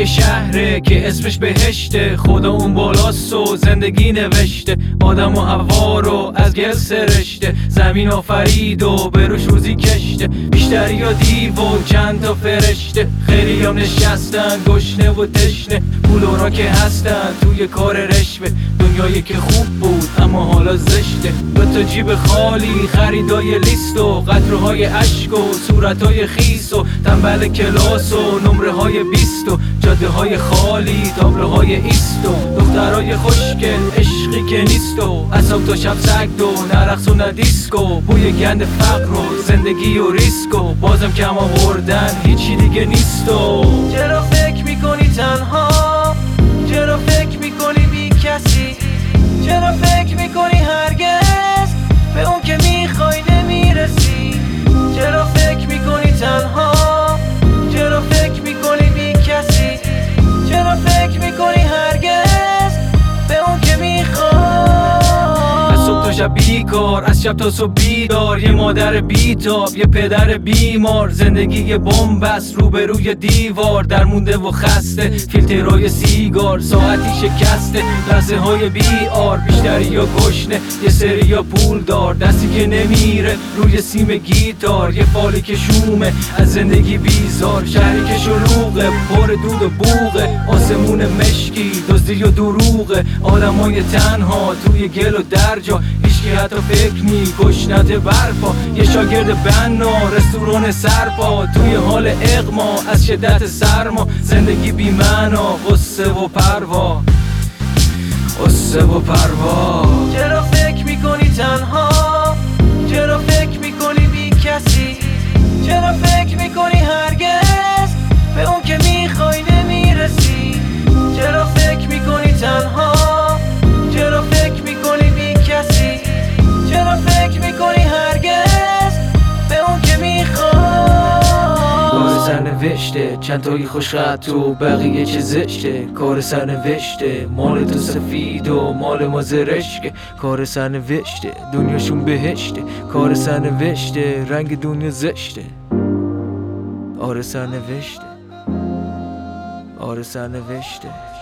یه شهره که اسمش بهشته، خدا اون بالاست و زندگی نوشته، آدم و هوا رو از گل سرشته، زمین آفرید و بروش روزی کشته، بیشتری یا دیو و چند تا فرشته، خیلی هم نشستن گشنه و تشنه، پولورا که هستن توی کار رشوه، دنیایی که خوب بود اما حالا زشته، تا جیب خالی خریدای لیست و قطره‌های اشک و صورتهای خیس و تنبل کلاس و نمره های 20 و جاده های خالی تابلوهای ایست و دخترای خوشگل عشقی که نیست و اصاب تا شب سگد و نرقص و ندیسکو، بوی گند فقر و زندگی و ریسک و بازم کم آوردن هیچی دیگه نیست و چرا فکر میکنی تنها؟ چرا فکر میکنی بی کسی؟ چرا فکر میکنی هرگز به اون که میخوای نمیرسی؟ چرا فکر میکنی تنها؟ چرا فکر میکنی بی کسی؟ چرا فکر میکنی هرگز به اون که میخوای؟ از صبح تا شب بیکار، از شب تا صبح بیدار، یه مادر بیتاب، یه پدر بیمار، زندگی یه بمبست روبروی دیوار، در مونده و خسته فیلترهای سیگار، ساعتی شکسته لحظه های بیار، بیشتری یا گشنه یه سری یا پول دار، دستی که نمیره روی سیم گیتار، یه فالی که شومه از زندگی بیزار، شهری که شلوغه پر دود و بوغه، آسمون مشکی دزدی و دروغه، آدمای تنها توی گل و درجا، هیچکی حتی فکر نی گشنت برپا، یه شاگرد بنا رستوران سرپا، توی حال اغما از شدت سرما، زندگی بی معنا غصه و پروا، غصه و پروا. چرا فکر میکنی تنها؟ چرا فکر میکنی بی کسی؟ چرا فکر میکنی هرگز به اون که میخوای نمیرسی؟ چرا فکر میکنی تنها؟ چرا فکر میکنی بی کسی؟ چرا فکر میکنی هرگز به اون که میخوای؟ کار سرنوشته چند تایی خوش خط و بقیه چه زشته، کار سرنوشته مال تو سفید و مال ما زرشکه، کار سرنوشته دنیاشون بهشته، کار سرنوشته رنگ دنیا زشته، آره سرنوشته، آره سرنوشته.